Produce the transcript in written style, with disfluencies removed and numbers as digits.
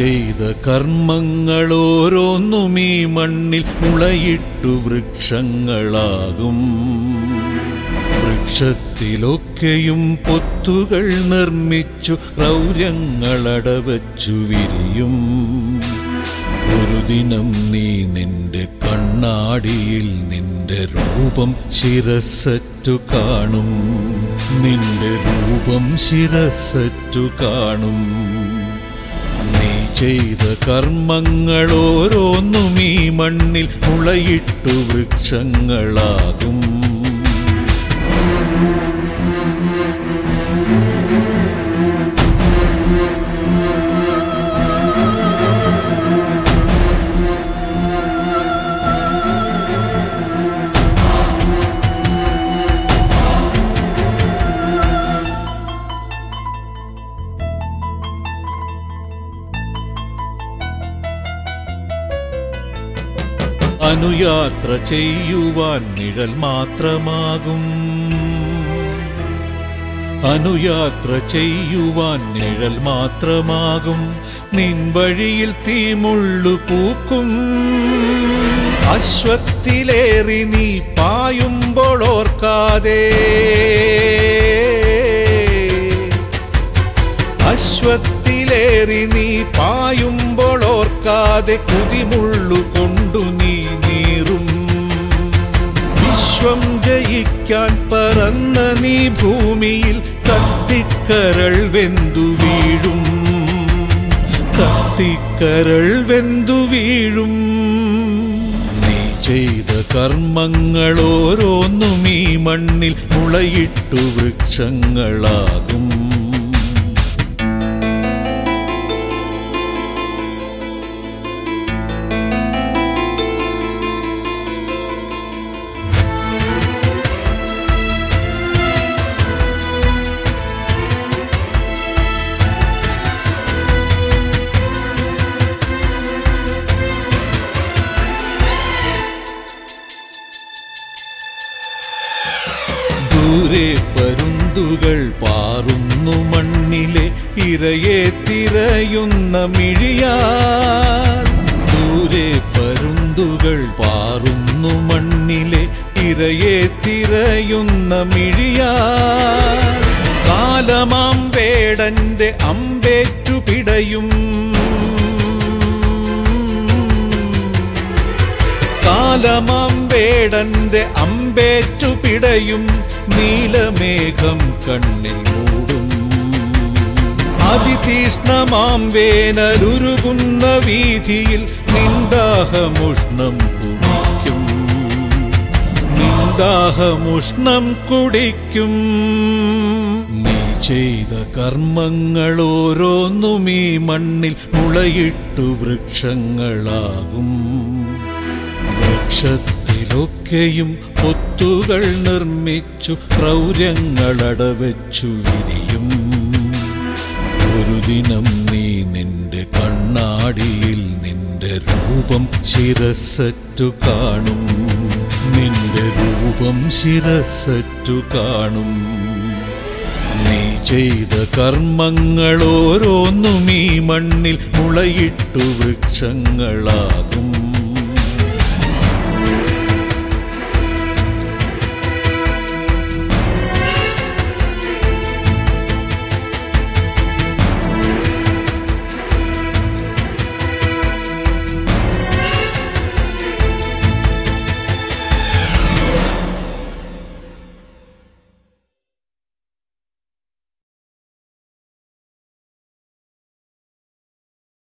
ചെയ്ത കർമ്മങ്ങളോരോന്നും ഈ മണ്ണിൽ മുളയിട്ടു വൃക്ഷങ്ങളാകും. വൃക്ഷത്തിലൊക്കെയും പൊത്തുകൾ നിർമ്മിച്ചു ക്രൗര്യങ്ങളടവച്ചു വിരിയും. ഒരു ദിനം നീ നിന്റെ കണ്ണാടിയിൽ നിന്റെ രൂപം ശിരസ്സറ്റു കാണും. നിന്റെ രൂപം ശിരസ്സറ്റു കാണും. നീ ചെയ്ത കർമ്മങ്ങളോരോന്നും ഈ മണ്ണിൽ മുളയിട്ടു വൃക്ഷങ്ങളാകും. അനുയാത്ര ചെയ്യുവാൻ നിഴൽ മാത്രമാകും. അനുയാത്ര ചെയ്യുവാൻ നിഴൽ മാത്രമാകും. നിൻ വഴിയിൽ തീമുള്ളു പൂക്കും. അശ്വത്തിലേറി നീ പായുമ്പോൾ ഓർക്കാതെ, അശ്വത്തിലേറി നീ പായുമ്പോൾ ഓർക്കാതെ കുതിമുള്ളു കൊണ്ടു നീ നീറും. വിശ്വം ജയിക്കാൻ പറന്ന നീ ഭൂമിയിൽ കത്തിക്കരൾ വെന്തു വീഴും. കത്തിക്കരൾ വെന്തു വീഴും. നീ ചെയ്ത കർമ്മങ്ങളോരോന്നും ഈ മണ്ണിൽ മുളയിട്ടു വൃക്ഷങ്ങളാകും. ദൂരെ പരുന്തുകൾ പാറുന്നു മണ്ണിലെ ഇരയെ തിരയുന്ന മിഴിയാൽ. ദൂരെ പരുന്തുകൾ പാറുന്നു മണ്ണിലെ ഇരയെ തിരയുന്ന മിഴിയാൽ. കാലമാം വേടന്റെ അമ്പേറ്റു പിടയും. കാലമാം വേടന്റെ അമ്പേറ്റു പിടയും. നീലമേഘം കണ്ണിൽ മൂടും. അതിതീഷ്ണമാം വേനലുരുകുന്ന വീഥിയിൽ നിന്ദാഹമുഷ്ണം കുടിക്കും. നിന്ദാഹമുഷ്ണം കുടിക്കും. നീ ചെയ്ത കർമ്മങ്ങളോരോന്നും ഈ മണ്ണിൽ മുളയിട്ടു വൃക്ഷങ്ങളാകും. വൃക്ഷത്തിലൊക്കെയും പൊത്തുകൾ നിർമ്മിച്ചു ക്രൗര്യങ്ങളടവച്ചു വിരിയും. ഒരു ദിനം നീ നിന്റെ കണ്ണാടിയിൽ നിന്റെ രൂപം ശിരസ്സറ്റു കാണും. നിന്റെ രൂപം ശിരസ്സറ്റു കാണും. നീ ചെയ്ത കർമ്മങ്ങളോരോന്നും ഈ മണ്ണിൽ മുളയിട്ടു വൃക്ഷങ്ങളാകും.